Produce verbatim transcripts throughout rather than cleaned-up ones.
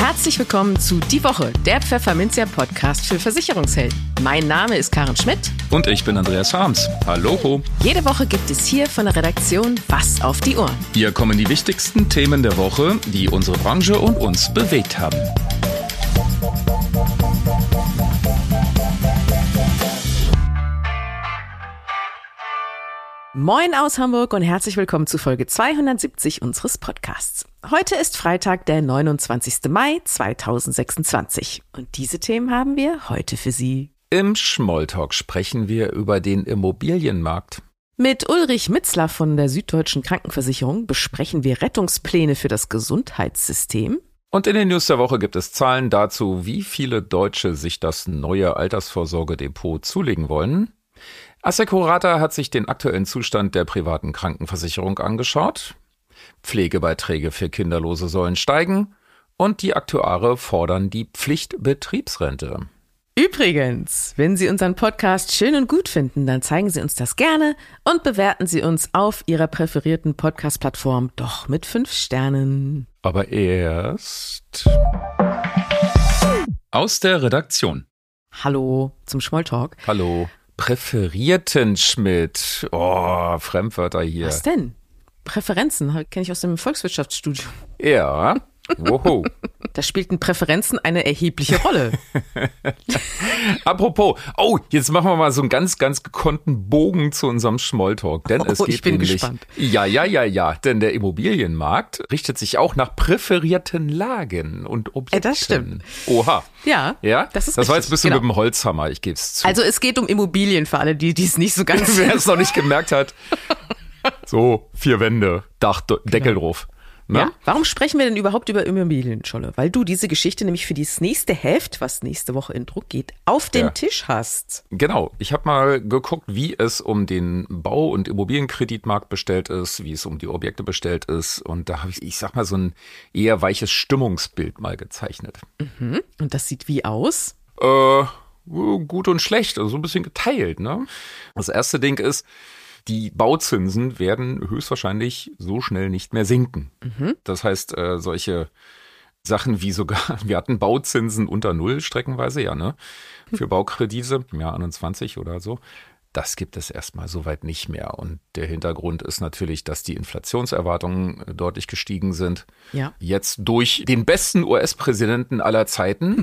Herzlich willkommen zu Die Woche, der Pfefferminzia Podcast für Versicherungshelden. Mein Name ist Karen Schmidt. Und ich bin Andreas Harms. Hallo. Jede Woche gibt es hier von der Redaktion was auf die Ohren. Hier kommen die wichtigsten Themen der Woche, die unsere Branche und uns bewegt haben. Moin aus Hamburg und herzlich willkommen zu Folge zweihundertsiebzig unseres Podcasts. Heute ist Freitag, der neunundzwanzigster Mai zweitausendsechsundzwanzig. Und diese Themen haben wir heute für Sie. Im Smalltalk sprechen wir über den Immobilienmarkt. Mit Ulrich Mitzler von der Süddeutschen Krankenversicherung besprechen wir Rettungspläne für das Gesundheitssystem. Und in den News der Woche gibt es Zahlen dazu, wie viele Deutsche sich das neue Altersvorsorgedepot zulegen wollen. Assecurata hat sich den aktuellen Zustand der privaten Krankenversicherung angeschaut. Pflegebeiträge für Kinderlose sollen steigen und die Aktuare fordern die Pflichtbetriebsrente. Übrigens, wenn Sie unseren Podcast schön und gut finden, dann zeigen Sie uns das gerne und bewerten Sie uns auf Ihrer präferierten Podcast-Plattform doch mit fünf Sternen. Aber erst aus der Redaktion. Hallo zum Smalltalk. Hallo. Präferierten Schmidt. Oh, Fremdwörter hier. Was denn? Präferenzen, kenne ich aus dem Volkswirtschaftsstudium. Ja, woho. Da spielten Präferenzen eine erhebliche Rolle. Apropos, oh, jetzt machen wir mal so einen ganz, ganz gekonnten Bogen zu unserem Smalltalk. Denn es oh, geht ich bin nämlich, gespannt. Ja, ja, ja, ja, denn der Immobilienmarkt richtet sich auch nach präferierten Lagen und Objekten. Ja, das stimmt. Oha. Ja, ja? das ist Das war richtig, jetzt ein bisschen genau. mit dem Holzhammer, ich gebe es zu. Also es geht um Immobilien für alle, die es nicht so ganz... Wer es noch nicht gemerkt hat. So, vier Wände, Dach, Deckel Genau. drauf. Ne? Ja? Warum sprechen wir denn überhaupt über Immobilien, Scholle? Weil du diese Geschichte nämlich für das nächste Heft, was nächste Woche in Druck geht, auf den Ja. Tisch hast. Genau, ich habe mal geguckt, wie es um den Bau- und Immobilienkreditmarkt bestellt ist, wie es um die Objekte bestellt ist. Und da habe ich, ich sag mal, so ein eher weiches Stimmungsbild mal gezeichnet. Mhm. Und das sieht wie aus? Äh, gut und schlecht, also so ein bisschen geteilt, ne? Das erste Ding ist, die Bauzinsen werden höchstwahrscheinlich so schnell nicht mehr sinken. Mhm. Das heißt, äh, solche Sachen wie sogar, wir hatten Bauzinsen unter Null streckenweise, ja, ne? Für Baukredite im Jahr einundzwanzig oder so. Das gibt es erstmal soweit nicht mehr. Und der Hintergrund ist natürlich, dass die Inflationserwartungen deutlich gestiegen sind. Ja. Jetzt durch den besten U S-Präsidenten aller Zeiten,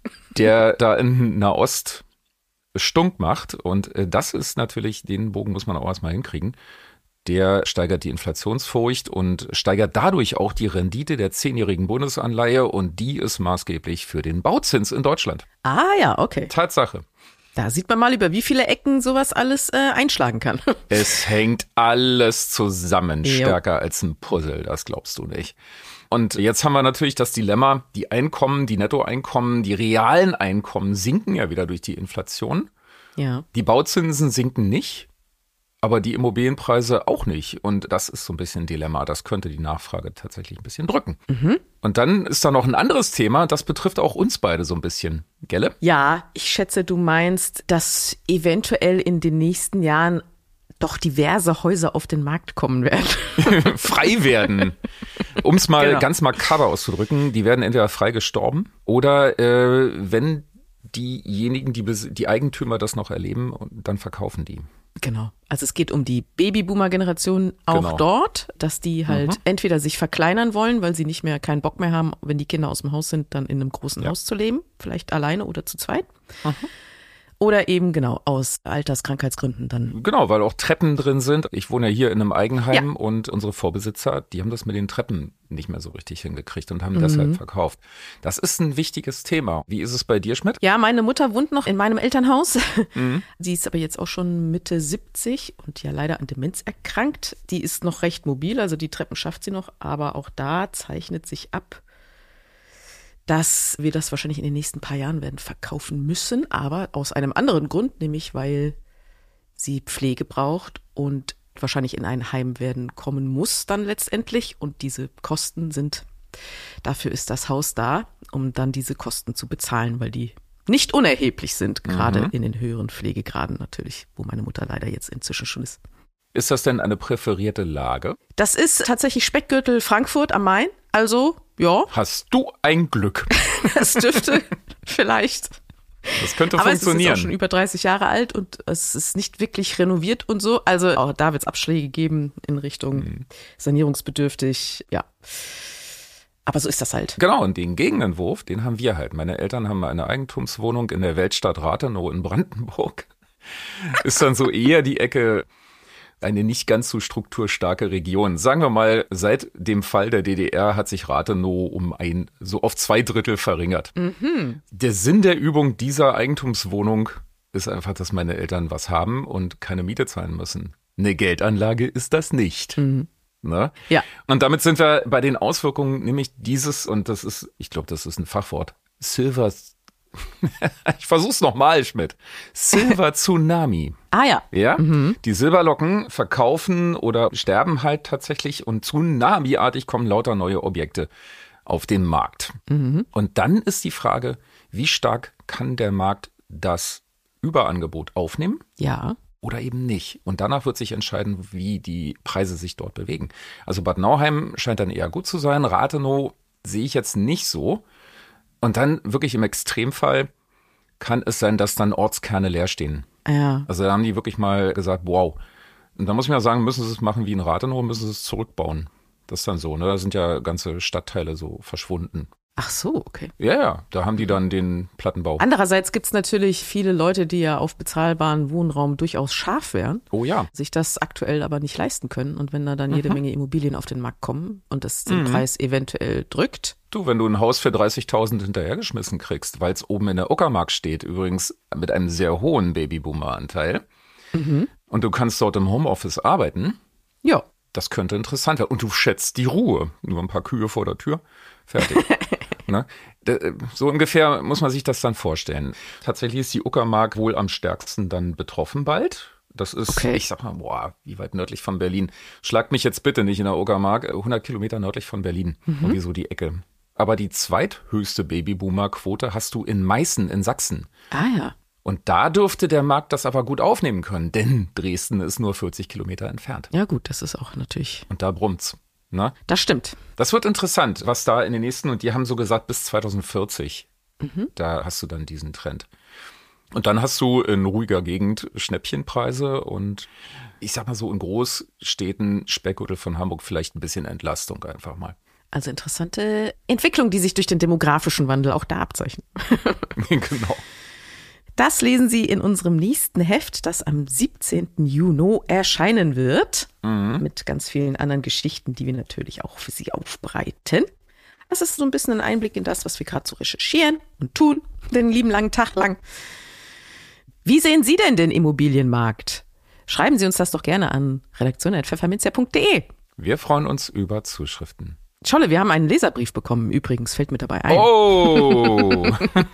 der da in Nahost Stunk macht. Und das ist natürlich, den Bogen muss man auch erstmal hinkriegen. Der steigert die Inflationsfurcht und steigert dadurch auch die Rendite der zehnjährigen Bundesanleihe. Und die ist maßgeblich für den Bauzins in Deutschland. Ah ja, okay. Tatsache. Da sieht man mal, über wie viele Ecken sowas alles äh, einschlagen kann. Es hängt alles zusammen, Jo. stärker als ein Puzzle, das glaubst du nicht. Und jetzt haben wir natürlich das Dilemma, die Einkommen, die Nettoeinkommen, die realen Einkommen sinken ja wieder durch die Inflation. Ja. Die Bauzinsen sinken nicht, aber die Immobilienpreise auch nicht. Und das ist so ein bisschen ein Dilemma. Das könnte die Nachfrage tatsächlich ein bisschen drücken. Mhm. Und dann ist da noch ein anderes Thema, das betrifft auch uns beide so ein bisschen. Gelle? Ja, ich schätze, du meinst, dass eventuell in den nächsten Jahren doch diverse Häuser auf den Markt kommen werden. Frei werden. Um es mal Genau. ganz makaber auszudrücken, die werden entweder frei gestorben oder äh, wenn diejenigen, die, Bes- die Eigentümer das noch erleben, und dann verkaufen die. Genau. Also es geht um die Babyboomer-Generation auch Genau. dort, dass die halt Mhm. entweder sich verkleinern wollen, weil sie nicht mehr keinen Bock mehr haben, wenn die Kinder aus dem Haus sind, dann in einem großen Ja. Haus zu leben, vielleicht alleine oder zu zweit. Mhm. Oder eben genau aus Alterskrankheitsgründen dann. Genau, weil auch Treppen drin sind. Ich wohne ja hier in einem Eigenheim und unsere Vorbesitzer, die haben das mit den Treppen nicht mehr so richtig hingekriegt und haben Mhm. deshalb verkauft. Das ist ein wichtiges Thema. Wie ist es bei dir, Schmidt? Ja, meine Mutter wohnt noch in meinem Elternhaus. Mhm. Sie ist aber jetzt auch schon Mitte siebzig und ja leider an Demenz erkrankt. Die ist noch recht mobil, also die Treppen schafft sie noch, aber auch da zeichnet sich ab, dass wir das wahrscheinlich in den nächsten paar Jahren werden verkaufen müssen, aber aus einem anderen Grund, nämlich weil sie Pflege braucht und wahrscheinlich in ein Heim werden kommen muss dann letztendlich und diese Kosten sind, dafür ist das Haus da, um dann diese Kosten zu bezahlen, weil die nicht unerheblich sind, gerade Mhm. in den höheren Pflegegraden natürlich, wo meine Mutter leider jetzt inzwischen schon ist. Ist das denn eine präferierte Lage? Das ist tatsächlich Speckgürtel Frankfurt am Main, also Ja. Hast du ein Glück. Das dürfte vielleicht. Das könnte Aber funktionieren. es ist auch schon über dreißig Jahre alt und es ist nicht wirklich renoviert und so. Also auch da wird es Abschläge geben in Richtung mhm. sanierungsbedürftig, ja. Aber so ist das halt. Genau, und den Gegenentwurf, den haben wir halt. Meine Eltern haben eine Eigentumswohnung in der Weltstadt Rathenow in Brandenburg. Ist dann so eher die Ecke, eine nicht ganz so strukturstarke Region. Sagen wir mal, seit dem Fall der D D R hat sich Rathenow um ein, so auf zwei Drittel verringert. Mhm. Der Sinn der Übung dieser Eigentumswohnung ist einfach, dass meine Eltern was haben und keine Miete zahlen müssen. Eine Geldanlage ist das nicht. Mhm. Ne? Ja. Und damit sind wir bei den Auswirkungen, nämlich dieses, und das ist, ich glaube, das ist ein Fachwort, Silver, ich versuch's nochmal, Schmidt, Silver Tsunami. Ah ja. Ja, mhm. Die Silberlocken verkaufen oder sterben halt tatsächlich und Tsunami-artig kommen lauter neue Objekte auf den Markt. Mhm. Und dann ist die Frage, wie stark kann der Markt das Überangebot aufnehmen? Ja. Oder eben nicht. Und danach wird sich entscheiden, wie die Preise sich dort bewegen. Also Bad Nauheim scheint dann eher gut zu sein. Rathenow sehe ich jetzt nicht so. Und dann wirklich im Extremfall kann es sein, dass dann Ortskerne leer stehen. Ja. Also da haben die wirklich mal gesagt, wow. Und da muss man ja sagen, müssen sie es machen wie in Rathenow, müssen sie es zurückbauen. Das ist dann so, ne? Da sind ja ganze Stadtteile so verschwunden. Ach so, okay. Ja, ja, da haben die dann den Plattenbau. Andererseits gibt es natürlich viele Leute, die ja auf bezahlbaren Wohnraum durchaus scharf wären. Oh ja. Sich das aktuell aber nicht leisten können. Und wenn da dann jede mhm. Menge Immobilien auf den Markt kommen und das den mhm. Preis eventuell drückt. Du, wenn du ein Haus für dreißigtausend hinterhergeschmissen kriegst, weil es oben in der Uckermark steht, übrigens mit einem sehr hohen Babyboomer-Anteil, mhm. und du kannst dort im Homeoffice arbeiten. Ja. Das könnte interessant werden. Und du schätzt die Ruhe. Nur ein paar Kühe vor der Tür. Fertig. Ne? So ungefähr muss man sich das dann vorstellen. Tatsächlich ist die Uckermark wohl am stärksten dann betroffen bald. Das ist, okay. Ich sag mal, boah, wie weit nördlich von Berlin. Schlagt mich jetzt bitte nicht in der Uckermark. hundert Kilometer nördlich von Berlin. Mhm. Irgendwie so die Ecke. Aber die zweithöchste Babyboomer-Quote hast du in Meißen in Sachsen. Ah ja. Und da dürfte der Markt das aber gut aufnehmen können, denn Dresden ist nur vierzig Kilometer entfernt. Ja gut, das ist auch natürlich. Und da brummt's. Ne? Das stimmt. Das wird interessant, was da in den nächsten, und die haben so gesagt bis zweitausendvierzig, mhm. da hast du dann diesen Trend. Und dann hast du in ruhiger Gegend Schnäppchenpreise und ich sag mal so in Großstädten, Speckgürtel von Hamburg, vielleicht ein bisschen Entlastung einfach mal. Also interessante Entwicklung, die sich durch den demografischen Wandel auch da abzeichnen. Genau. Das lesen Sie in unserem nächsten Heft, das am siebzehnten Juni erscheinen wird. Mhm. Mit ganz vielen anderen Geschichten, die wir natürlich auch für Sie aufbereiten. Das ist so ein bisschen ein Einblick in das, was wir gerade so recherchieren und tun, den lieben langen Tag lang. Wie sehen Sie denn den Immobilienmarkt? Schreiben Sie uns das doch gerne an redaktion at pfefferminzia punkt de. Wir freuen uns über Zuschriften. Scholle, wir haben einen Leserbrief bekommen, übrigens, fällt mir dabei ein. Oh!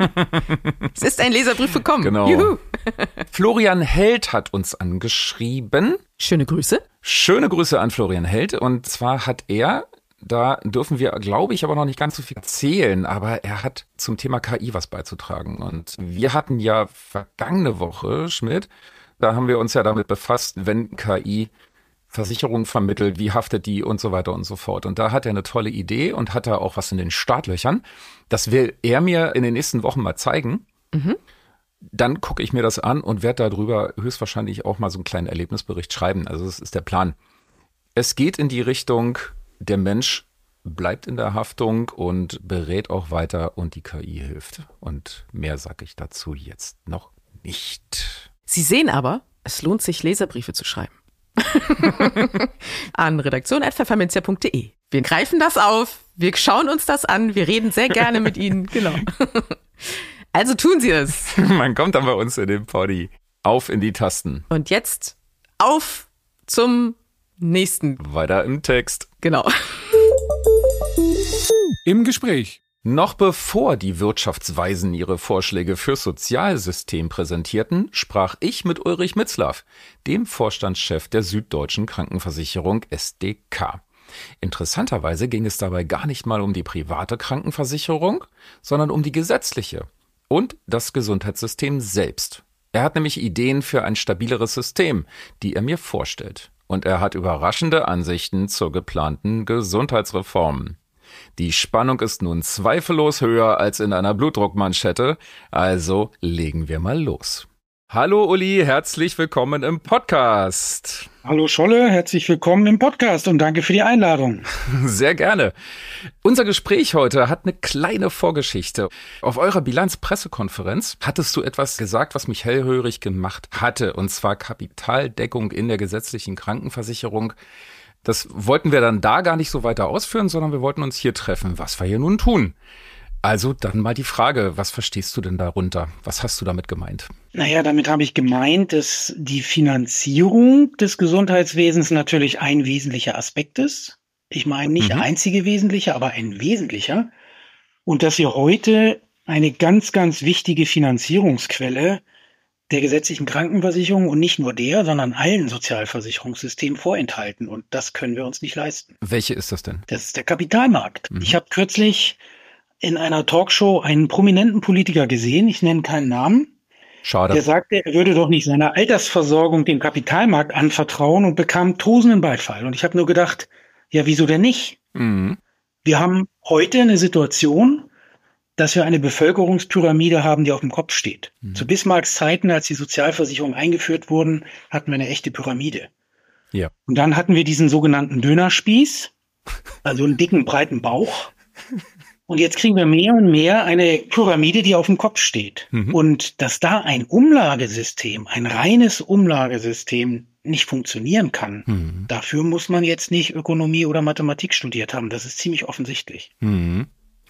Es ist ein Leserbrief bekommen. Genau. Juhu. Florian Held hat uns angeschrieben. Schöne Grüße. Schöne Grüße an Florian Held. Und zwar hat er, da dürfen wir, glaube ich, aber noch nicht ganz so viel erzählen, aber er hat zum Thema K I was beizutragen. Und wir hatten ja vergangene Woche, Schmidt, da haben wir uns ja damit befasst, wenn K I Versicherung vermittelt, wie haftet die und so weiter und so fort. Und da hat er eine tolle Idee und hat da auch was in den Startlöchern. Das will er mir in den nächsten Wochen mal zeigen. Mhm. Dann gucke ich mir das an und werde darüber höchstwahrscheinlich auch mal so einen kleinen Erlebnisbericht schreiben. Also das ist der Plan. Es geht in die Richtung, der Mensch bleibt in der Haftung und berät auch weiter und die K I hilft. Und mehr sage ich dazu jetzt noch nicht. Sie sehen aber, es lohnt sich, Leserbriefe zu schreiben. An redaktion at pfefferminzia punkt de. Wir greifen das auf, wir schauen uns das an, wir reden sehr gerne mit Ihnen. Genau. Also tun Sie es. Man kommt dann bei uns in den Poddy. Auf in die Tasten. Und jetzt auf zum nächsten. Weiter im Text. Genau. Im Gespräch. Noch bevor die Wirtschaftsweisen ihre Vorschläge fürs Sozialsystem präsentierten, sprach ich mit Ulrich Mitzlaff, dem Vorstandschef der Süddeutschen Krankenversicherung S D K. Interessanterweise ging es dabei gar nicht mal um die private Krankenversicherung, sondern um die gesetzliche und das Gesundheitssystem selbst. Er hat nämlich Ideen für ein stabileres System, die er mir vorstellt. Und er hat überraschende Ansichten zur geplanten Gesundheitsreform. Die Spannung ist nun zweifellos höher als in einer Blutdruckmanschette, also legen wir mal los. Hallo Uli, herzlich willkommen im Podcast. Hallo Scholle, herzlich willkommen im Podcast und danke für die Einladung. Sehr gerne. Unser Gespräch heute hat eine kleine Vorgeschichte. Auf eurer Bilanzpressekonferenz hattest du etwas gesagt, was mich hellhörig gemacht hatte, und zwar Kapitaldeckung in der gesetzlichen Krankenversicherung. Das wollten wir dann da gar nicht so weiter ausführen, sondern wir wollten uns hier treffen, was wir hier nun tun. Also dann mal die Frage, was verstehst du denn darunter? Was hast du damit gemeint? Naja, damit habe ich gemeint, dass die Finanzierung des Gesundheitswesens natürlich ein wesentlicher Aspekt ist. Ich meine nicht mhm. der einzige wesentliche, aber ein wesentlicher. Und dass wir heute eine ganz, ganz wichtige Finanzierungsquelle der gesetzlichen Krankenversicherung und nicht nur der, sondern allen Sozialversicherungssystemen vorenthalten. Und das können wir uns nicht leisten. Welche ist das denn? Das ist der Kapitalmarkt. Mhm. Ich habe kürzlich in einer Talkshow einen prominenten Politiker gesehen, ich nenne keinen Namen. Schade. Der sagte, er würde doch nicht seine Altersversorgung dem Kapitalmarkt anvertrauen und bekam tosenden Beifall. Und ich habe nur gedacht, ja, wieso denn nicht? Mhm. Wir haben heute eine Situation, dass wir eine Bevölkerungspyramide haben, die auf dem Kopf steht. Mhm. Zu Bismarcks Zeiten, als die Sozialversicherungen eingeführt wurden, hatten wir eine echte Pyramide. Ja. Und dann hatten wir diesen sogenannten Dönerspieß, also einen dicken, breiten Bauch. Und jetzt kriegen wir mehr und mehr eine Pyramide, die auf dem Kopf steht. Mhm. Und dass da ein Umlagesystem, ein reines Umlagesystem nicht funktionieren kann, mhm. dafür muss man jetzt nicht Ökonomie oder Mathematik studiert haben. Das ist ziemlich offensichtlich. Mhm.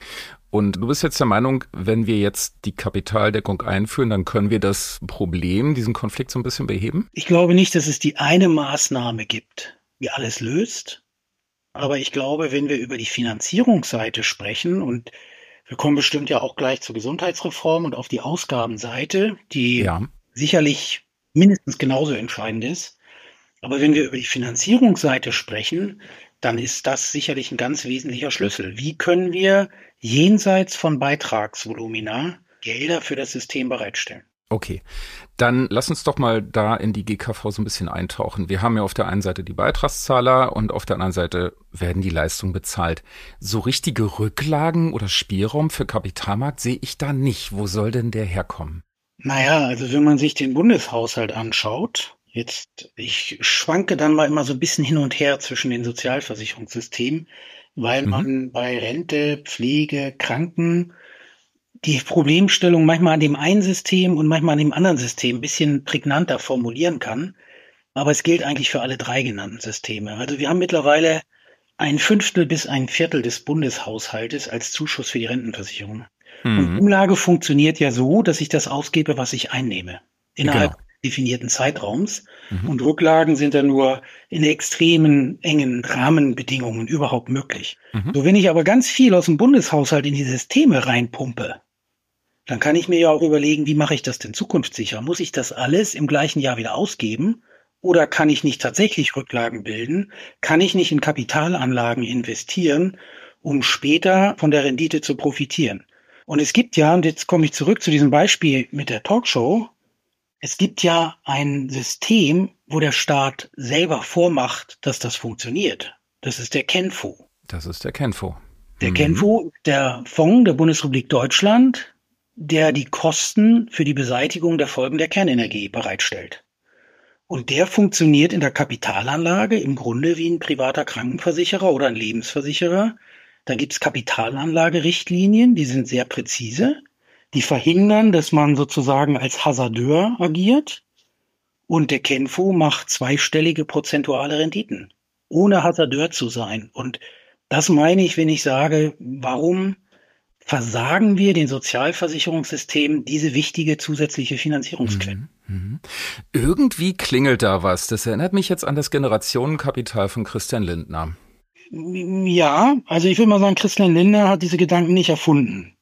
Und du bist jetzt der Meinung, wenn wir jetzt die Kapitaldeckung einführen, dann können wir das Problem, diesen Konflikt so ein bisschen beheben? Ich glaube nicht, dass es die eine Maßnahme gibt, die alles löst. Aber ich glaube, wenn wir über die Finanzierungsseite sprechen, und wir kommen bestimmt ja auch gleich zur Gesundheitsreform und auf die Ausgabenseite, die ja. sicherlich mindestens genauso entscheidend ist. Aber wenn wir über die Finanzierungsseite sprechen, dann ist das sicherlich ein ganz wesentlicher Schlüssel. Wie können wir jenseits von Beitragsvolumina Gelder für das System bereitstellen? Okay, dann lass uns doch mal da in die G K V so ein bisschen eintauchen. Wir haben ja auf der einen Seite die Beitragszahler und auf der anderen Seite werden die Leistungen bezahlt. So richtige Rücklagen oder Spielraum für Kapitalmarkt sehe ich da nicht. Wo soll denn der herkommen? Naja, also wenn man sich den Bundeshaushalt anschaut, jetzt, ich schwanke dann mal immer so ein bisschen hin und her zwischen den Sozialversicherungssystemen, weil mhm. man bei Rente, Pflege, Kranken die Problemstellung manchmal an dem einen System und manchmal an dem anderen System ein bisschen prägnanter formulieren kann. Aber es gilt eigentlich für alle drei genannten Systeme. Also wir haben mittlerweile ein Fünftel bis ein Viertel des Bundeshaushaltes als Zuschuss für die Rentenversicherung. Mhm. Und Umlage funktioniert ja so, dass ich das ausgebe, was ich einnehme. Innerhalb genau. definierten Zeitraums. Mhm. Und Rücklagen sind dann nur in extremen, engen Rahmenbedingungen überhaupt möglich. Mhm. So, wenn ich aber ganz viel aus dem Bundeshaushalt in die Systeme reinpumpe, dann kann ich mir ja auch überlegen, wie mache ich das denn zukunftssicher? Muss ich das alles im gleichen Jahr wieder ausgeben? Oder kann ich nicht tatsächlich Rücklagen bilden? Kann ich nicht in Kapitalanlagen investieren, um später von der Rendite zu profitieren? Und es gibt ja, und jetzt komme ich zurück zu diesem Beispiel mit der Talkshow, es gibt ja ein System, wo der Staat selber vormacht, dass das funktioniert. Das ist der KenFo. Das ist der KenFo. Der mhm. KenFo, der Fonds der Bundesrepublik Deutschland, der die Kosten für die Beseitigung der Folgen der Kernenergie bereitstellt. Und der funktioniert in der Kapitalanlage im Grunde wie ein privater Krankenversicherer oder ein Lebensversicherer. Da gibt es Kapitalanlagerichtlinien, die sind sehr präzise. Die verhindern, dass man sozusagen als Hasardeur agiert. Und der KenFo macht zweistellige prozentuale Renditen, ohne Hasardeur zu sein. Und das meine ich, wenn ich sage, warum versagen wir den Sozialversicherungssystemen diese wichtige zusätzliche Finanzierungsquelle? Mhm, mhm. Irgendwie klingelt da was. Das erinnert mich jetzt an das Generationenkapital von Christian Lindner. Ja, also ich würde mal sagen, Christian Lindner hat diese Gedanken nicht erfunden.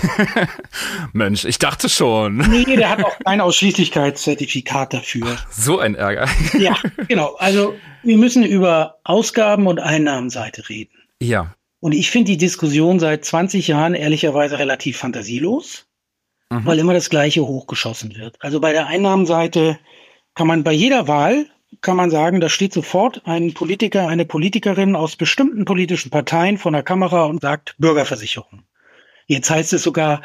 Mensch, ich dachte schon. Nee, der hat auch kein Ausschließlichkeitszertifikat dafür. Ach, so ein Ärger. Ja, genau. Also wir müssen über Ausgaben- und Einnahmenseite reden. Ja. Und ich finde die Diskussion seit zwanzig Jahren ehrlicherweise relativ fantasielos, mhm. weil immer das Gleiche hochgeschossen wird. Also bei der Einnahmenseite kann man bei jeder Wahl kann man sagen, da steht sofort ein Politiker, eine Politikerin aus bestimmten politischen Parteien vor der Kamera und sagt Bürgerversicherung. Jetzt heißt es sogar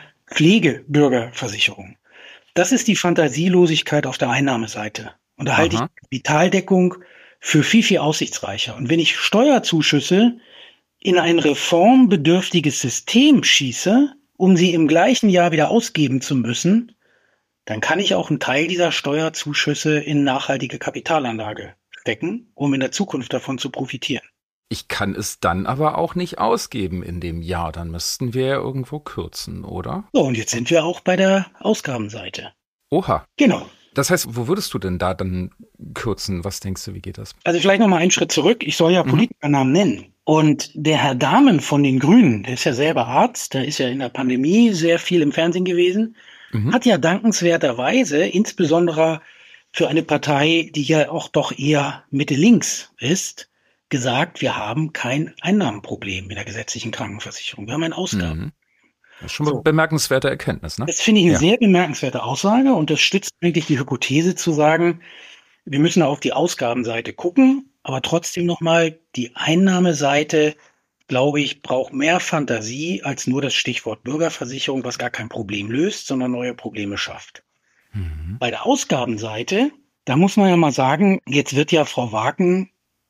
Pflegebürgerversicherung. Das ist die Fantasielosigkeit auf der Einnahmeseite. Und da halte ich Kapitaldeckung für viel, viel aussichtsreicher. Und wenn ich Steuerzuschüsse in ein reformbedürftiges System schieße, um sie im gleichen Jahr wieder ausgeben zu müssen, dann kann ich auch einen Teil dieser Steuerzuschüsse in nachhaltige Kapitalanlage stecken, um in der Zukunft davon zu profitieren. Ich kann es dann aber auch nicht ausgeben in dem Jahr. Dann müssten wir ja irgendwo kürzen, oder? So, und jetzt sind wir auch bei der Ausgabenseite. Oha. Genau. Das heißt, wo würdest du denn da dann kürzen? Was denkst du, wie geht das? Also vielleicht noch mal einen Schritt zurück. Ich soll ja Politikernamen nennen. Und der Herr Dahmen von den Grünen, der ist ja selber Arzt, der ist ja in der Pandemie sehr viel im Fernsehen gewesen, mhm. hat ja dankenswerterweise, insbesondere für eine Partei, die ja auch doch eher Mitte-links ist, gesagt, wir haben kein Einnahmenproblem mit der gesetzlichen Krankenversicherung. Wir haben ein Ausgaben. Mhm. Das ist schon eine so. bemerkenswerte Erkenntnis, ne? Das finde ich eine ja. sehr bemerkenswerte Aussage und das stützt eigentlich die Hypothese zu sagen, wir müssen auf die Ausgabenseite gucken, aber trotzdem nochmal die Einnahmeseite, glaube ich, braucht mehr Fantasie als nur das Stichwort Bürgerversicherung, was gar kein Problem löst, sondern neue Probleme schafft. Mhm. Bei der Ausgabenseite, da muss man ja mal sagen, jetzt wird ja Frau Wagen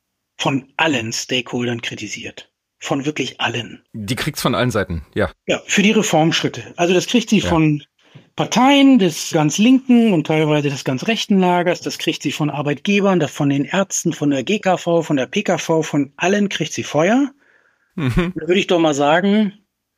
von allen Stakeholdern kritisiert. Von wirklich allen. Die kriegt's von allen Seiten, ja. Ja, für die Reformschritte. Also das kriegt sie ja. von Parteien des ganz linken und teilweise des ganz rechten Lagers. Das kriegt sie von Arbeitgebern, das von den Ärzten, von der G K V, von der P K V, von allen kriegt sie Feuer. Mhm. Da würde ich doch mal sagen,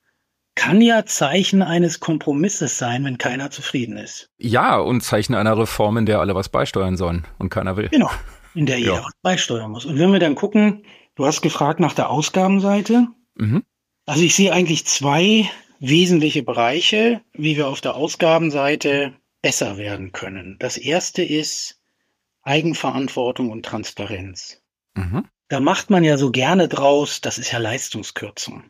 kann ja Zeichen eines Kompromisses sein, wenn keiner zufrieden ist. Ja, und Zeichen einer Reform, in der alle was beisteuern sollen und keiner will. Genau, in der jeder ja. was beisteuern muss. Und wenn wir dann gucken, du hast gefragt nach der Ausgabenseite. Mhm. Also ich sehe eigentlich zwei wesentliche Bereiche, wie wir auf der Ausgabenseite besser werden können. Das erste ist Eigenverantwortung und Transparenz. Mhm. Da macht man ja so gerne draus, das ist ja Leistungskürzung.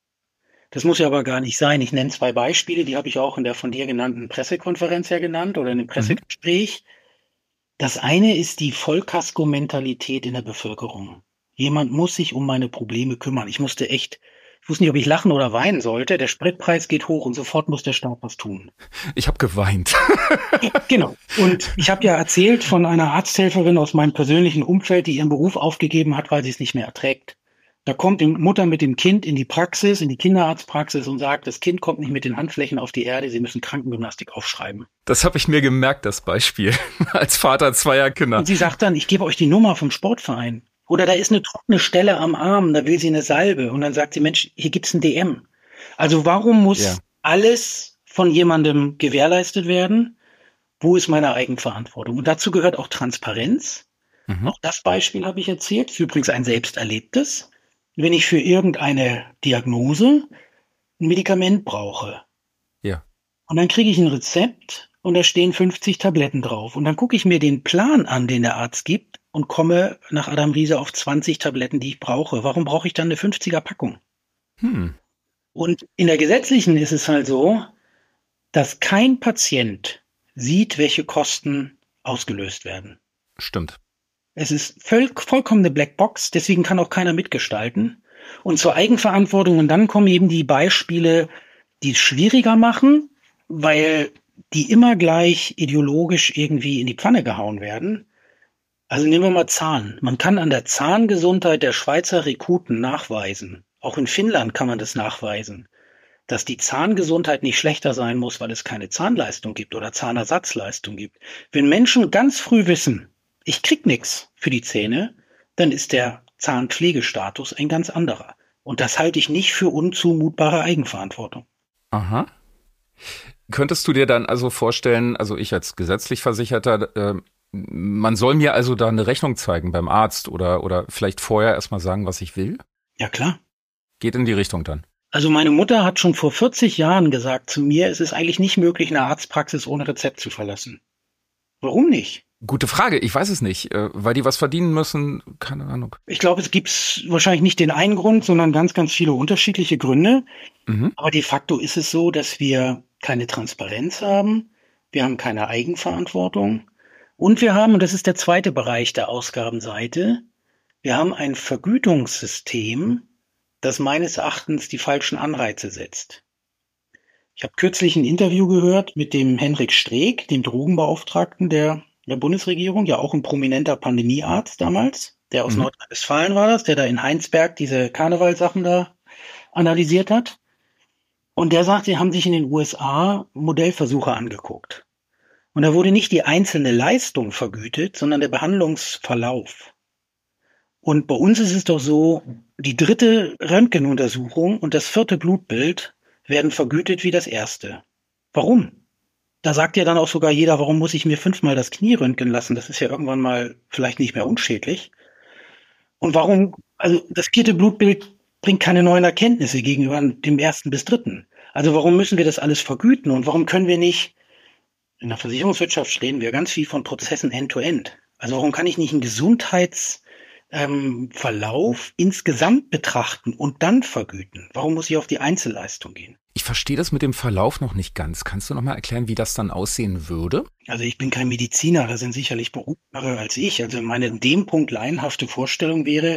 Das muss ja aber gar nicht sein. Ich nenne zwei Beispiele, die habe ich auch in der von dir genannten Pressekonferenz ja genannt oder in dem Pressegespräch. Mhm. Das eine ist die Vollkasko-Mentalität in der Bevölkerung. Jemand muss sich um meine Probleme kümmern. Ich musste echt, ich wusste nicht, ob ich lachen oder weinen sollte. Der Spritpreis geht hoch und sofort muss der Staat was tun. Ich habe geweint. Genau. Und ich habe ja erzählt von einer Arzthelferin aus meinem persönlichen Umfeld, die ihren Beruf aufgegeben hat, weil sie es nicht mehr erträgt. Da kommt die Mutter mit dem Kind in die Praxis, in die Kinderarztpraxis und sagt, das Kind kommt nicht mit den Handflächen auf die Erde, sie müssen Krankengymnastik aufschreiben. Das habe ich mir gemerkt, das Beispiel, als Vater zweier Kinder. Und sie sagt dann, ich gebe euch die Nummer vom Sportverein. Oder da ist eine trockene Stelle am Arm, da will sie eine Salbe. Und dann sagt sie, Mensch, hier gibt's ein D M. Also warum muss ja. alles von jemandem gewährleistet werden? Wo ist meine Eigenverantwortung? Und dazu gehört auch Transparenz. Mhm. Auch das Beispiel habe ich erzählt. Das ist übrigens ein selbst erlebtes. Wenn ich für irgendeine Diagnose ein Medikament brauche. Ja. Und dann kriege ich ein Rezept und da stehen fünfzig Tabletten drauf. Und dann gucke ich mir den Plan an, den der Arzt gibt und komme nach Adam Riese auf zwanzig Tabletten, die ich brauche. Warum brauche ich dann eine fünfziger Packung? Hm. Und in der gesetzlichen ist es halt so, dass kein Patient sieht, welche Kosten ausgelöst werden. Stimmt. Es ist voll, vollkommen eine Blackbox, deswegen kann auch keiner mitgestalten. Und zur Eigenverantwortung, und dann kommen eben die Beispiele, die es schwieriger machen, weil die immer gleich ideologisch irgendwie in die Pfanne gehauen werden. Also nehmen wir mal Zahn. Man kann an der Zahngesundheit der Schweizer Rekruten nachweisen, auch in Finnland kann man das nachweisen, dass die Zahngesundheit nicht schlechter sein muss, weil es keine Zahnleistung gibt oder Zahnersatzleistung gibt. Wenn Menschen ganz früh wissen, ich krieg nichts für die Zähne, dann ist der Zahnpflegestatus ein ganz anderer. Und das halte ich nicht für unzumutbare Eigenverantwortung. Aha. Könntest du dir dann also vorstellen, also ich als gesetzlich Versicherter, äh, man soll mir also da eine Rechnung zeigen beim Arzt oder, oder vielleicht vorher erstmal sagen, was ich will? Ja, klar. Geht in die Richtung dann. Also meine Mutter hat schon vor vierzig Jahren gesagt zu mir, es ist eigentlich nicht möglich, eine Arztpraxis ohne Rezept zu verlassen. Warum nicht? Gute Frage, ich weiß es nicht, weil die was verdienen müssen, keine Ahnung. Ich glaube, es gibt wahrscheinlich nicht den einen Grund, sondern ganz, ganz viele unterschiedliche Gründe. Mhm. Aber de facto ist es so, dass wir keine Transparenz haben, wir haben keine Eigenverantwortung Und wir haben, und das ist der zweite Bereich der Ausgabenseite, wir haben ein Vergütungssystem, das meines Erachtens die falschen Anreize setzt. Ich habe kürzlich ein Interview gehört mit dem Henrik Streeck, dem Drogenbeauftragten der, der Bundesregierung, ja auch ein prominenter Pandemiearzt damals, der aus mhm. Nordrhein-Westfalen war das, der da in Heinsberg diese Karnevalsachen da analysiert hat. Und der sagt, sie haben sich in den U S A Modellversuche angeguckt. Und da wurde nicht die einzelne Leistung vergütet, sondern der Behandlungsverlauf. Und bei uns ist es doch so, die dritte Röntgenuntersuchung und das vierte Blutbild werden vergütet wie das erste. Warum? Da sagt ja dann auch sogar jeder, warum muss ich mir fünfmal das Knie röntgen lassen? Das ist ja irgendwann mal vielleicht nicht mehr unschädlich. Und warum, also das vierte Blutbild bringt keine neuen Erkenntnisse gegenüber dem ersten bis dritten. Also warum müssen wir das alles vergüten? Und warum können wir nicht, in der Versicherungswirtschaft reden wir ganz viel von Prozessen end-to-end. Also warum kann ich nicht einen Gesundheits Ähm, Verlauf insgesamt betrachten und dann vergüten? Warum muss ich auf die Einzelleistung gehen? Ich verstehe das mit dem Verlauf noch nicht ganz. Kannst du noch mal erklären, wie das dann aussehen würde? Also ich bin kein Mediziner, da sind sicherlich Berufsere als ich. Also meine in dem Punkt laienhafte Vorstellung wäre,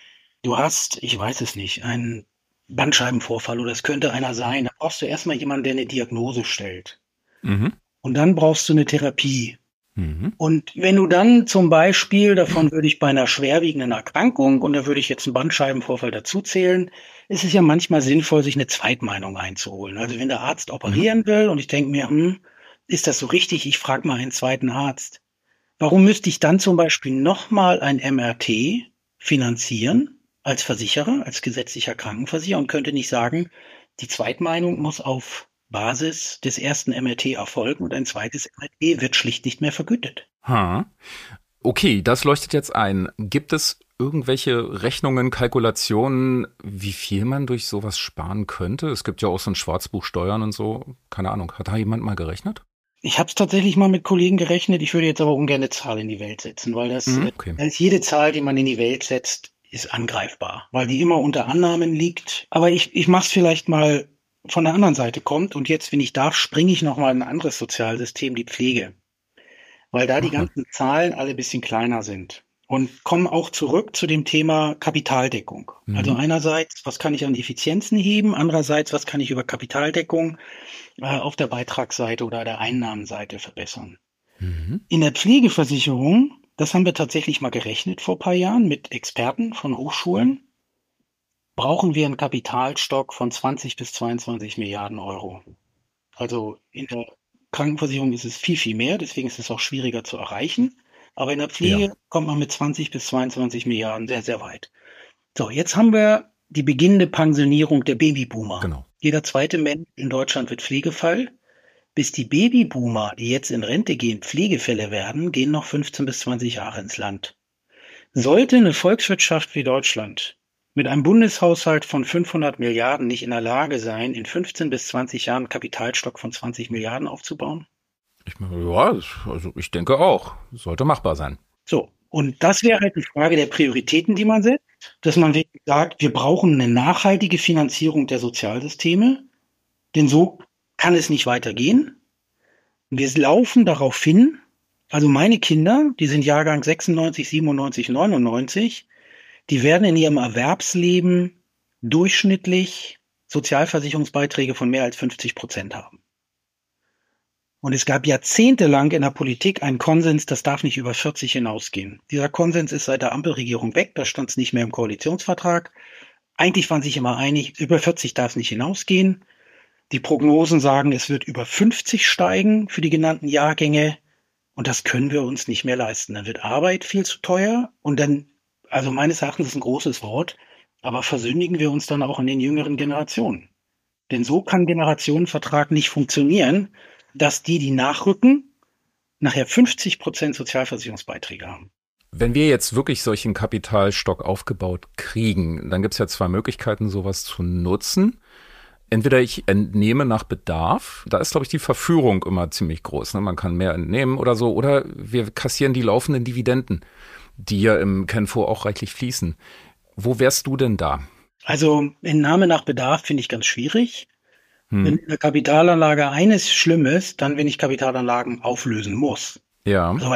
du hast, ich weiß es nicht, einen Bandscheibenvorfall oder es könnte einer sein. Da brauchst du erstmal jemanden, der eine Diagnose stellt. Mhm. Und dann brauchst du eine Therapie. Mhm. Und wenn du dann zum Beispiel, davon würde ich bei einer schwerwiegenden Erkrankung, und da würde ich jetzt einen Bandscheibenvorfall dazu zählen, ist es ja manchmal sinnvoll, sich eine Zweitmeinung einzuholen. Also wenn der Arzt operieren mhm. will und ich denke mir, hm, ist das so richtig? Ich frage mal einen zweiten Arzt. Warum müsste ich dann zum Beispiel nochmal ein M R T finanzieren als Versicherer, als gesetzlicher Krankenversicherer und könnte nicht sagen, die Zweitmeinung muss auf Basis des ersten M R T erfolgen und ein zweites M R T wird schlicht nicht mehr vergütet. Ha. Okay, das leuchtet jetzt ein. Gibt es irgendwelche Rechnungen, Kalkulationen, wie viel man durch sowas sparen könnte? Es gibt ja auch so ein Schwarzbuch Steuern und so. Keine Ahnung. Hat da jemand mal gerechnet? Ich habe es tatsächlich mal mit Kollegen gerechnet. Ich würde jetzt aber ungern eine Zahl in die Welt setzen, weil das mhm, okay. als jede Zahl, die man in die Welt setzt, ist angreifbar, weil die immer unter Annahmen liegt. Aber ich, ich mache es vielleicht mal von der anderen Seite kommt. Und jetzt, wenn ich darf, springe ich nochmal in ein anderes Sozialsystem, die Pflege. Weil da die ganzen Zahlen alle ein bisschen kleiner sind. Und kommen auch zurück zu dem Thema Kapitaldeckung. Mhm. Also einerseits, was kann ich an Effizienzen heben? Andererseits, was kann ich über Kapitaldeckung äh, auf der Beitragsseite oder der Einnahmenseite verbessern? Mhm. In der Pflegeversicherung, das haben wir tatsächlich mal gerechnet vor ein paar Jahren mit Experten von Hochschulen, brauchen wir einen Kapitalstock von zwanzig bis zweiundzwanzig Milliarden Euro. Also in der Krankenversicherung ist es viel, viel mehr, deswegen ist es auch schwieriger zu erreichen. Aber in der Pflege ja. kommt man mit zwanzig bis zweiundzwanzig Milliarden sehr, sehr weit. So, jetzt haben wir die beginnende Pensionierung der Babyboomer. Genau. Jeder zweite Mensch in Deutschland wird Pflegefall. Bis die Babyboomer, die jetzt in Rente gehen, Pflegefälle werden, gehen noch fünfzehn bis zwanzig Jahre ins Land. Sollte eine Volkswirtschaft wie Deutschland mit einem Bundeshaushalt von fünfhundert Milliarden nicht in der Lage sein, in fünfzehn bis zwanzig Jahren einen Kapitalstock von zwanzig Milliarden aufzubauen? Ich meine, ja, also ich denke auch. Sollte machbar sein. So, und das wäre halt die Frage der Prioritäten, die man setzt, dass man wirklich sagt, wir brauchen eine nachhaltige Finanzierung der Sozialsysteme, denn so kann es nicht weitergehen. Wir laufen darauf hin, also meine Kinder, die sind Jahrgang sechsundneunzig, siebenundneunzig, neunundneunzig, die werden in ihrem Erwerbsleben durchschnittlich Sozialversicherungsbeiträge von mehr als fünfzig Prozent haben. Und es gab jahrzehntelang in der Politik einen Konsens, das darf nicht über vierzig hinausgehen. Dieser Konsens ist seit der Ampelregierung weg, da stand es nicht mehr im Koalitionsvertrag. Eigentlich waren sich immer einig, über vierzig darf es nicht hinausgehen. Die Prognosen sagen, es wird über fünfzig steigen für die genannten Jahrgänge. Und das können wir uns nicht mehr leisten. Dann wird Arbeit viel zu teuer und dann, also meines Erachtens ist ein großes Wort, aber versündigen wir uns dann auch in den jüngeren Generationen. Denn so kann Generationenvertrag nicht funktionieren, dass die, die nachrücken, nachher fünfzig Prozent Sozialversicherungsbeiträge haben. Wenn wir jetzt wirklich solchen Kapitalstock aufgebaut kriegen, dann gibt es ja zwei Möglichkeiten, sowas zu nutzen. Entweder ich entnehme nach Bedarf, da ist, glaube ich, die Verführung immer ziemlich groß, ne? Man kann mehr entnehmen oder so, oder wir kassieren die laufenden Dividenden, die ja im KenFo auch reichlich fließen. Wo wärst du denn da? Also Entnahme nach Bedarf finde ich ganz schwierig. Hm. Wenn in der Kapitalanlage eines schlimm ist, dann wenn ich Kapitalanlagen auflösen muss. Ja. Also weil ich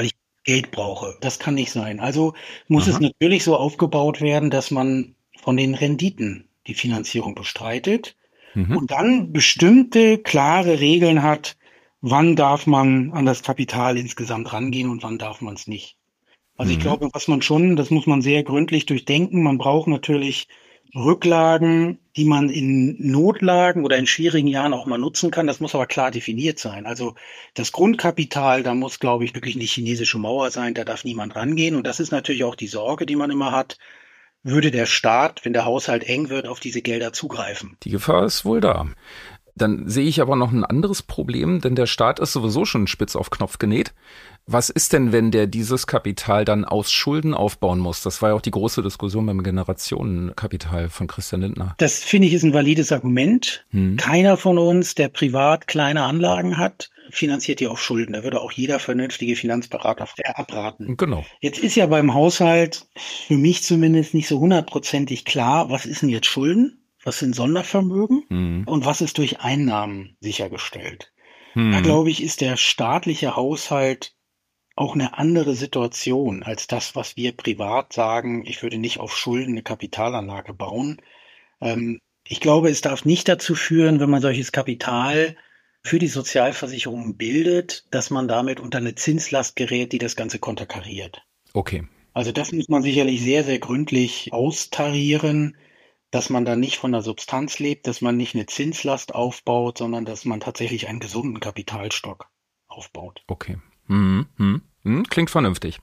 Geld brauche. Das kann nicht sein. Also muss Aha. es natürlich so aufgebaut werden, dass man von den Renditen die Finanzierung bestreitet Mhm. und dann bestimmte klare Regeln hat, wann darf man an das Kapital insgesamt rangehen und wann darf man es nicht. Also ich Mhm. glaube, was man schon, das muss man sehr gründlich durchdenken. Man braucht natürlich Rücklagen, die man in Notlagen oder in schwierigen Jahren auch mal nutzen kann. Das muss aber klar definiert sein. Also das Grundkapital, da muss, glaube ich, wirklich eine chinesische Mauer sein. Da darf niemand rangehen. Und das ist natürlich auch die Sorge, die man immer hat. Würde der Staat, wenn der Haushalt eng wird, auf diese Gelder zugreifen? Die Gefahr ist wohl da. Dann sehe ich aber noch ein anderes Problem, denn der Staat ist sowieso schon spitz auf Knopf genäht. Was ist denn, wenn der dieses Kapital dann aus Schulden aufbauen muss? Das war ja auch die große Diskussion beim Generationenkapital von Christian Lindner. Das finde ich ist ein valides Argument. Hm. Keiner von uns, der privat kleine Anlagen hat, finanziert die auf Schulden. Da würde auch jeder vernünftige Finanzberater abraten. Genau. Jetzt ist ja beim Haushalt für mich zumindest nicht so hundertprozentig klar, was ist denn jetzt Schulden? Was sind Sondervermögen? Hm. Und was ist durch Einnahmen sichergestellt? Hm. Da glaube ich, ist der staatliche Haushalt auch eine andere Situation als das, was wir privat sagen, ich würde nicht auf Schulden eine Kapitalanlage bauen. Ähm, ich glaube, es darf nicht dazu führen, wenn man solches Kapital für die Sozialversicherung bildet, dass man damit unter eine Zinslast gerät, die das Ganze konterkariert. Okay. Also das muss man sicherlich sehr, sehr gründlich austarieren, dass man da nicht von der Substanz lebt, dass man nicht eine Zinslast aufbaut, sondern dass man tatsächlich einen gesunden Kapitalstock aufbaut. Okay. Hm, hm, hm, klingt vernünftig.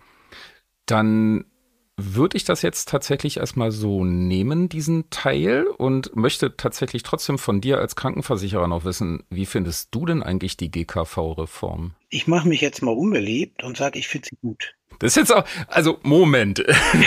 Dann würde ich das jetzt tatsächlich erstmal so nehmen, diesen Teil, und möchte tatsächlich trotzdem von dir als Krankenversicherer noch wissen, wie findest du denn eigentlich die G K V-Reform? Ich mache mich jetzt mal unbeliebt und sage, ich finde sie gut. Das ist jetzt auch, also Moment.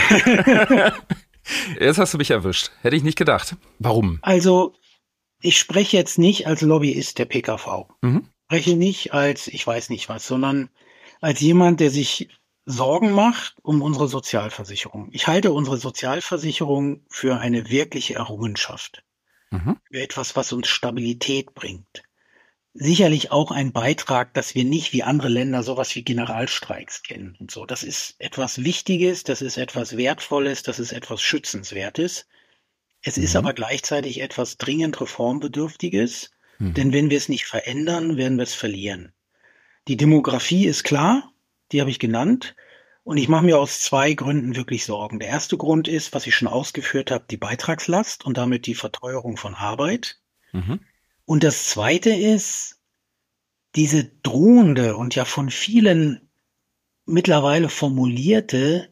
Jetzt hast du mich erwischt. Hätte ich nicht gedacht. Warum? Also ich spreche jetzt nicht als Lobbyist der P K V. Mhm. Ich spreche nicht als ich weiß nicht was, sondern als jemand, der sich Sorgen macht um unsere Sozialversicherung. Ich halte unsere Sozialversicherung für eine wirkliche Errungenschaft. Mhm. Für etwas, was uns Stabilität bringt. Sicherlich auch ein Beitrag, dass wir nicht wie andere Länder sowas wie Generalstreiks kennen und so. Das ist etwas Wichtiges, das ist etwas Wertvolles, das ist etwas Schützenswertes. Es Mhm. ist aber gleichzeitig etwas dringend Reformbedürftiges, Mhm. denn wenn wir es nicht verändern, werden wir es verlieren. Die Demografie ist klar, die habe ich genannt. Und ich mache mir aus zwei Gründen wirklich Sorgen. Der erste Grund ist, was ich schon ausgeführt habe, die Beitragslast und damit die Verteuerung von Arbeit. Mhm. Und das zweite ist diese drohende und ja von vielen mittlerweile formulierte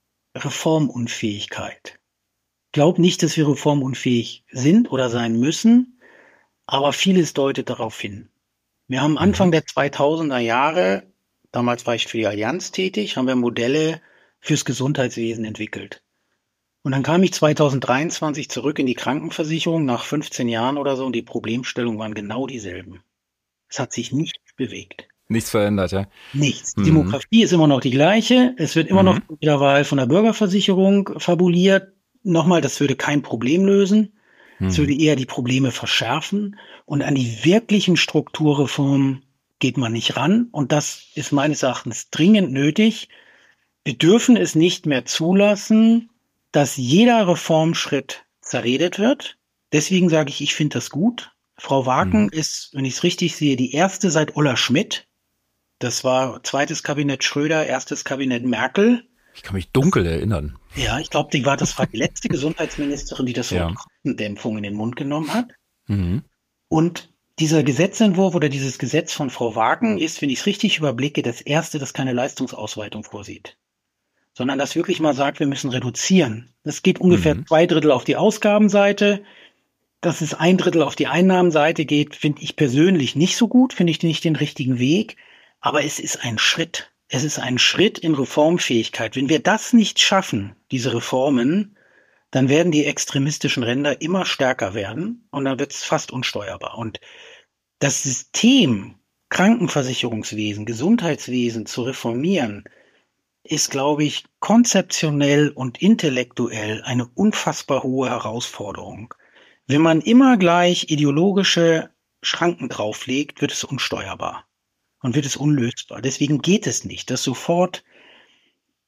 Reformunfähigkeit. Ich glaube nicht, dass wir reformunfähig sind oder sein müssen, aber vieles deutet darauf hin. Wir haben Anfang der zweitausender Jahre, damals war ich für die Allianz tätig, haben wir Modelle fürs Gesundheitswesen entwickelt. Und dann kam ich zweitausenddreiundzwanzig zurück in die Krankenversicherung nach fünfzehn Jahren oder so und die Problemstellungen waren genau dieselben. Es hat sich nichts bewegt. Nichts verändert, ja? Nichts. Die Mhm. Demografie ist immer noch die gleiche. Es wird immer Mhm. noch mit der Wahl von der Bürgerversicherung fabuliert. Nochmal, das würde kein Problem lösen. Es Mhm. würde eher die Probleme verschärfen. Und an die wirklichen Strukturreformen geht man nicht ran. Und das ist meines Erachtens dringend nötig. Wir dürfen es nicht mehr zulassen, dass jeder Reformschritt zerredet wird. Deswegen sage ich, ich finde das gut. Frau Waken Mhm. ist, wenn ich es richtig sehe, die erste seit Ulla Schmidt. Das war zweites Kabinett Schröder, erstes Kabinett Merkel. Ich kann mich dunkel erinnern. Ja, ich glaube, die war, das war die letzte Gesundheitsministerin, die das Ja. Wort Kostendämpfung in den Mund genommen hat. Mhm. Und dieser Gesetzentwurf oder dieses Gesetz von Frau Waken ist, wenn ich es richtig überblicke, das erste, das keine Leistungsausweitung vorsieht. Sondern das wirklich mal sagt, wir müssen reduzieren. Das geht ungefähr Mhm. zwei Drittel auf die Ausgabenseite. Dass es ein Drittel auf die Einnahmenseite geht, finde ich persönlich nicht so gut, finde ich nicht den richtigen Weg. Aber es ist ein Schritt. Es ist ein Schritt in Reformfähigkeit. Wenn wir das nicht schaffen, diese Reformen, dann werden die extremistischen Ränder immer stärker werden und dann wird es fast unsteuerbar. Und das System Krankenversicherungswesen, Gesundheitswesen zu reformieren, ist, glaube ich, konzeptionell und intellektuell eine unfassbar hohe Herausforderung. Wenn man immer gleich ideologische Schranken drauflegt, wird es unsteuerbar und wird es unlösbar. Deswegen geht es nicht, das sofort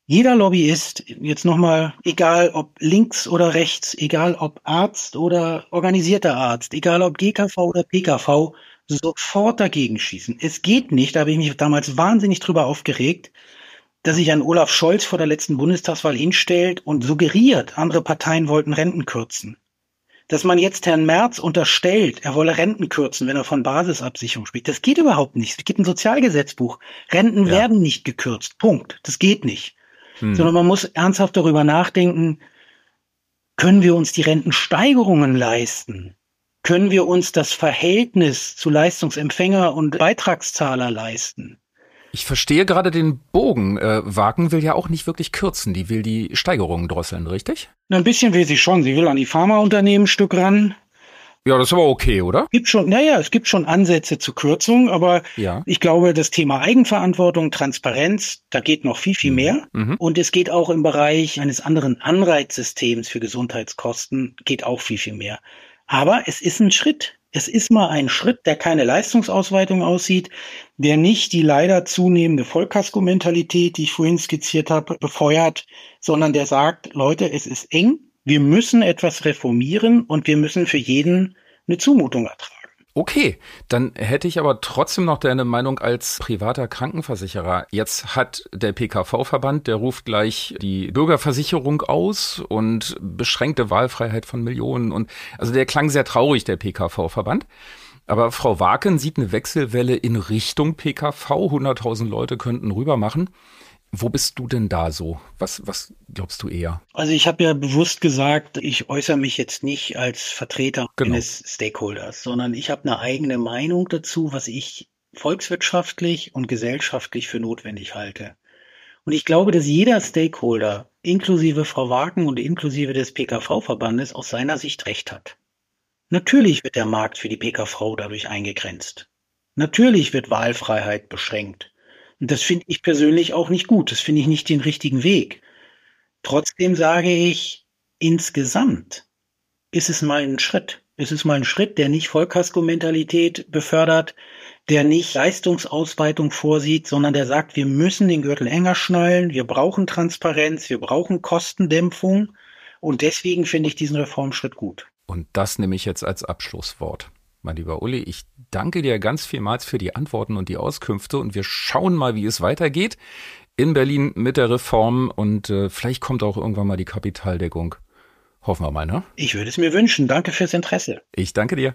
Jeder Lobbyist, jetzt nochmal, egal ob links oder rechts, egal ob Arzt oder organisierter Arzt, egal ob G K V oder P K V, sofort dagegen schießen. Es geht nicht, da habe ich mich damals wahnsinnig drüber aufgeregt, dass sich ein Olaf Scholz vor der letzten Bundestagswahl hinstellt und suggeriert, andere Parteien wollten Renten kürzen. Dass man jetzt Herrn Merz unterstellt, er wolle Renten kürzen, wenn er von Basisabsicherung spricht, das geht überhaupt nicht. Es gibt ein Sozialgesetzbuch. Renten ja. werden nicht gekürzt. Punkt. Das geht nicht. Hm. Sondern man muss ernsthaft darüber nachdenken, können wir uns die Rentensteigerungen leisten? Können wir uns das Verhältnis zu Leistungsempfänger und Beitragszahler leisten? Ich verstehe gerade den Bogen. Äh, Wagen will ja auch nicht wirklich kürzen. Die will die Steigerungen drosseln, richtig? Na, ein bisschen will sie schon. Sie will an die Pharmaunternehmen ein Stück ran. Ja, das ist aber okay, oder? Gibt schon, naja, es gibt schon Ansätze zur Kürzung, aber ja. ich glaube, das Thema Eigenverantwortung, Transparenz, da geht noch viel, viel mehr. Mhm. Und es geht auch im Bereich eines anderen Anreizsystems für Gesundheitskosten, geht auch viel, viel mehr. Aber es ist ein Schritt. Es ist mal ein Schritt, der keine Leistungsausweitung aussieht, der nicht die leider zunehmende Vollkasko-Mentalität, die ich vorhin skizziert habe, befeuert, sondern der sagt, Leute, es ist eng, wir müssen etwas reformieren und wir müssen für jeden eine Zumutung ertragen. Okay, dann hätte ich aber trotzdem noch deine Meinung als privater Krankenversicherer. Jetzt hat der P K V-Verband, der ruft gleich die Bürgerversicherung aus und beschränkte Wahlfreiheit von Millionen. Und also der klang sehr traurig, der P K V-Verband. Aber Frau Waken sieht eine Wechselwelle in Richtung P K V. hunderttausend Leute könnten rüber machen. Wo bist du denn da so? Was, was glaubst du eher? Also ich habe ja bewusst gesagt, ich äußere mich jetzt nicht als Vertreter genau. eines Stakeholders, sondern ich habe eine eigene Meinung dazu, was ich volkswirtschaftlich und gesellschaftlich für notwendig halte. Und ich glaube, dass jeder Stakeholder, inklusive Frau Waken und inklusive des P K V-Verbandes, aus seiner Sicht recht hat. Natürlich wird der Markt für die P K V dadurch eingegrenzt. Natürlich wird Wahlfreiheit beschränkt. Und das finde ich persönlich auch nicht gut. Das finde ich nicht den richtigen Weg. Trotzdem sage ich, insgesamt ist es mal ein Schritt. Es ist mal ein Schritt, der nicht Vollkasko-Mentalität befördert, der nicht Leistungsausweitung vorsieht, sondern der sagt, wir müssen den Gürtel enger schnallen, wir brauchen Transparenz, wir brauchen Kostendämpfung. Und deswegen finde ich diesen Reformschritt gut. Und das nehme ich jetzt als Abschlusswort. Mein lieber Uli, ich danke dir ganz vielmals für die Antworten und die Auskünfte und wir schauen mal, wie es weitergeht in Berlin mit der Reform und äh, vielleicht kommt auch irgendwann mal die Kapitaldeckung. Hoffen wir mal, ne? Ich würde es mir wünschen. Danke fürs Interesse. Ich danke dir.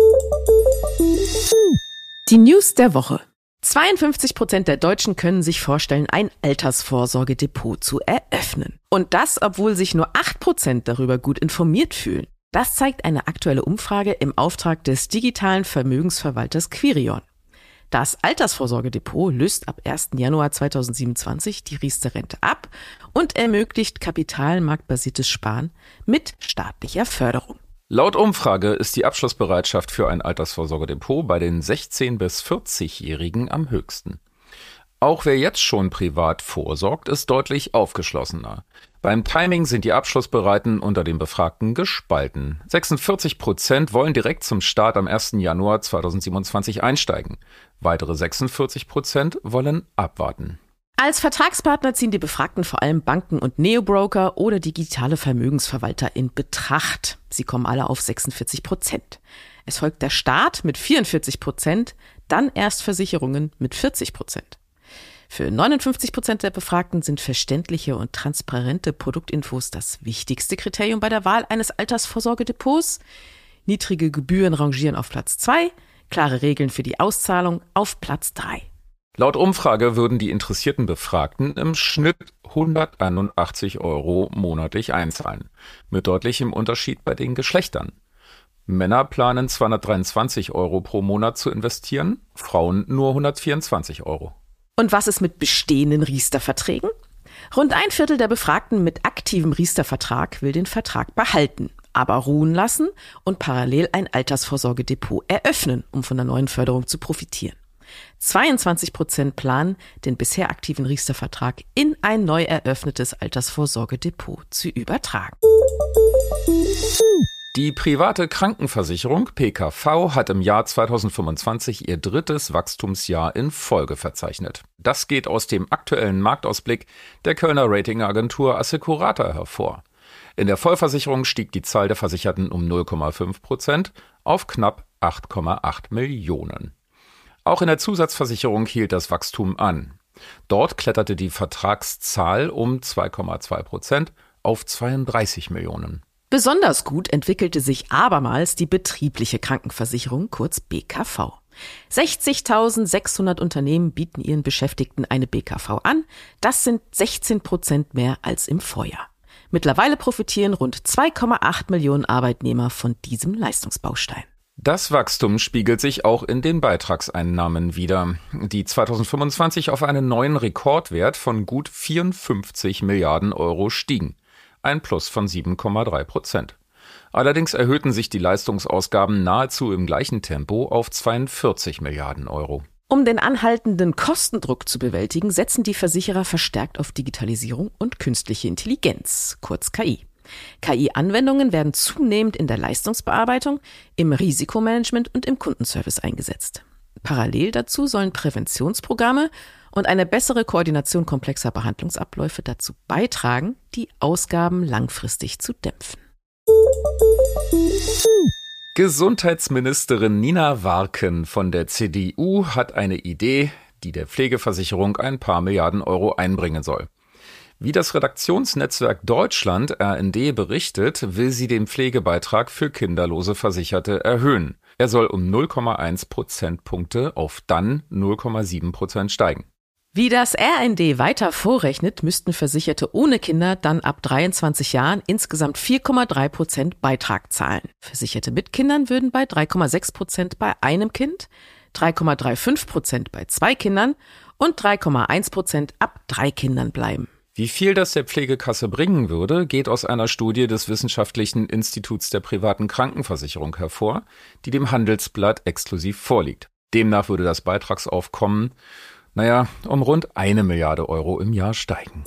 Die News der Woche. zweiundfünfzig Prozent der Deutschen können sich vorstellen, ein Altersvorsorgedepot zu eröffnen. Und das, obwohl sich nur acht Prozent darüber gut informiert fühlen. Das zeigt eine aktuelle Umfrage im Auftrag des digitalen Vermögensverwalters Quirion. Das Altersvorsorgedepot löst ab ersten Januar zweitausendsiebenundzwanzig die Riester-Rente ab und ermöglicht kapitalmarktbasiertes Sparen mit staatlicher Förderung. Laut Umfrage ist die Abschlussbereitschaft für ein Altersvorsorgedepot bei den sechzehn- bis vierzig-Jährigen am höchsten. Auch wer jetzt schon privat vorsorgt, ist deutlich aufgeschlossener. Beim Timing sind die Abschlussbereiten unter den Befragten gespalten. sechsundvierzig Prozent wollen direkt zum Start am ersten Januar zweitausendsiebenundzwanzig einsteigen. Weitere sechsundvierzig Prozent wollen abwarten. Als Vertragspartner ziehen die Befragten vor allem Banken und Neobroker oder digitale Vermögensverwalter in Betracht. Sie kommen alle auf sechsundvierzig Prozent. Es folgt der Staat mit vierundvierzig Prozent, dann erst Versicherungen mit vierzig Prozent. Für neunundfünfzig Prozent der Befragten sind verständliche und transparente Produktinfos das wichtigste Kriterium bei der Wahl eines Altersvorsorgedepots. Niedrige Gebühren rangieren auf Platz zwei, klare Regeln für die Auszahlung auf Platz drei. Laut Umfrage würden die interessierten Befragten im Schnitt hunderteinundachtzig Euro monatlich einzahlen, mit deutlichem Unterschied bei den Geschlechtern. Männer planen zweihundertdreiundzwanzig Euro pro Monat zu investieren, Frauen nur hundertvierundzwanzig Euro. Und was ist mit bestehenden Riester-Verträgen? Rund ein Viertel der Befragten mit aktivem Riester-Vertrag will den Vertrag behalten, aber ruhen lassen und parallel ein Altersvorsorgedepot eröffnen, um von der neuen Förderung zu profitieren. zweiundzwanzig Prozent planen, den bisher aktiven Riester-Vertrag in ein neu eröffnetes Altersvorsorgedepot zu übertragen. Die private Krankenversicherung P K V hat im Jahr zweitausendfünfundzwanzig ihr drittes Wachstumsjahr in Folge verzeichnet. Das geht aus dem aktuellen Marktausblick der Kölner Ratingagentur Assecurata hervor. In der Vollversicherung stieg die Zahl der Versicherten um null Komma fünf Prozent auf knapp acht Komma acht Millionen. Auch in der Zusatzversicherung hielt das Wachstum an. Dort kletterte die Vertragszahl um zwei Komma zwei Prozent auf zweiunddreißig Millionen. Besonders gut entwickelte sich abermals die betriebliche Krankenversicherung, kurz B K V. sechzigtausendsechshundert Unternehmen bieten ihren Beschäftigten eine B K V an. Das sind sechzehn Prozent mehr als im Vorjahr. Mittlerweile profitieren rund zwei Komma acht Millionen Arbeitnehmer von diesem Leistungsbaustein. Das Wachstum spiegelt sich auch in den Beitragseinnahmen wider, die zweitausendfünfundzwanzig auf einen neuen Rekordwert von gut vierundfünfzig Milliarden Euro stiegen. Ein Plus von sieben Komma drei Prozent. Allerdings erhöhten sich die Leistungsausgaben nahezu im gleichen Tempo auf zweiundvierzig Milliarden Euro. Um den anhaltenden Kostendruck zu bewältigen, setzen die Versicherer verstärkt auf Digitalisierung und künstliche Intelligenz, kurz K I. K I-Anwendungen werden zunehmend in der Leistungsbearbeitung, im Risikomanagement und im Kundenservice eingesetzt. Parallel dazu sollen Präventionsprogramme und eine bessere Koordination komplexer Behandlungsabläufe dazu beitragen, die Ausgaben langfristig zu dämpfen. Gesundheitsministerin Nina Warken von der C D U hat eine Idee, die der Pflegeversicherung ein paar Milliarden Euro einbringen soll. Wie das Redaktionsnetzwerk Deutschland R N D berichtet, will sie den Pflegebeitrag für kinderlose Versicherte erhöhen. Er soll um null Komma eins Prozentpunkte auf dann null Komma sieben Prozent steigen. Wie das R N D weiter vorrechnet, müssten Versicherte ohne Kinder dann ab dreiundzwanzig Jahren insgesamt vier Komma drei Prozent Beitrag zahlen. Versicherte mit Kindern würden bei drei Komma sechs Prozent bei einem Kind, drei Komma fünfunddreißig Prozent bei zwei Kindern und drei Komma eins Prozent ab drei Kindern bleiben. Wie viel das der Pflegekasse bringen würde, geht aus einer Studie des Wissenschaftlichen Instituts der privaten Krankenversicherung hervor, die dem Handelsblatt exklusiv vorliegt. Demnach würde das Beitragsaufkommen, naja, um rund eine Milliarde Euro im Jahr steigen.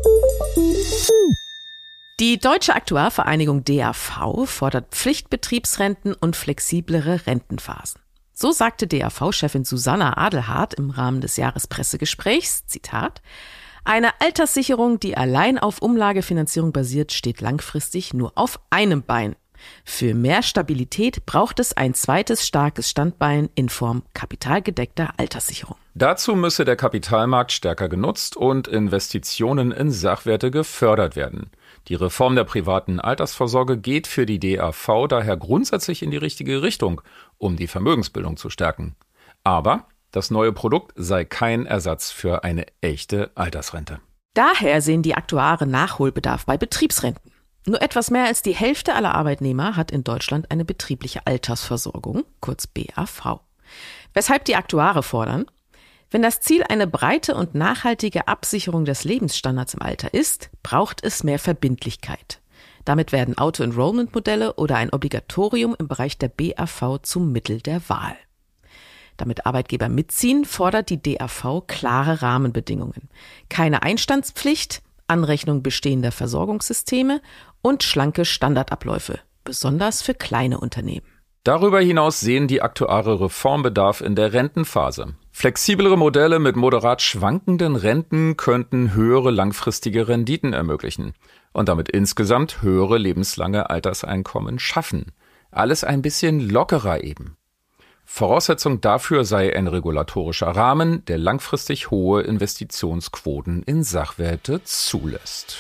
Die Deutsche Aktuarvereinigung D A V fordert Pflichtbetriebsrenten und flexiblere Rentenphasen. So sagte D A V-Chefin Susanna Adelhardt im Rahmen des Jahrespressegesprächs, Zitat, eine Alterssicherung, die allein auf Umlagefinanzierung basiert, steht langfristig nur auf einem Bein. Für mehr Stabilität braucht es ein zweites starkes Standbein in Form kapitalgedeckter Alterssicherung. Dazu müsse der Kapitalmarkt stärker genutzt und Investitionen in Sachwerte gefördert werden. Die Reform der privaten Altersvorsorge geht für die D A V daher grundsätzlich in die richtige Richtung, um die Vermögensbildung zu stärken. Aber das neue Produkt sei kein Ersatz für eine echte Altersrente. Daher sehen die Aktuare Nachholbedarf bei Betriebsrenten. Nur etwas mehr als die Hälfte aller Arbeitnehmer hat in Deutschland eine betriebliche Altersversorgung, kurz B A V. Weshalb die Aktuare fordern, wenn das Ziel eine breite und nachhaltige Absicherung des Lebensstandards im Alter ist, braucht es mehr Verbindlichkeit. Damit werden Auto-Enrollment-Modelle oder ein Obligatorium im Bereich der B A V zum Mittel der Wahl. Damit Arbeitgeber mitziehen, fordert die D A V klare Rahmenbedingungen. Keine Einstandspflicht, Anrechnung bestehender Versorgungssysteme und schlanke Standardabläufe, besonders für kleine Unternehmen. Darüber hinaus sehen die Aktuare Reformbedarf in der Rentenphase. Flexiblere Modelle mit moderat schwankenden Renten könnten höhere langfristige Renditen ermöglichen und damit insgesamt höhere lebenslange Alterseinkommen schaffen. Alles ein bisschen lockerer eben. Voraussetzung dafür sei ein regulatorischer Rahmen, der langfristig hohe Investitionsquoten in Sachwerte zulässt.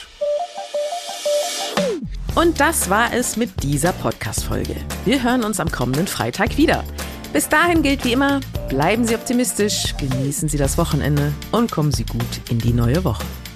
Und das war es mit dieser Podcast-Folge. Wir hören uns am kommenden Freitag wieder. Bis dahin gilt wie immer, bleiben Sie optimistisch, genießen Sie das Wochenende und kommen Sie gut in die neue Woche.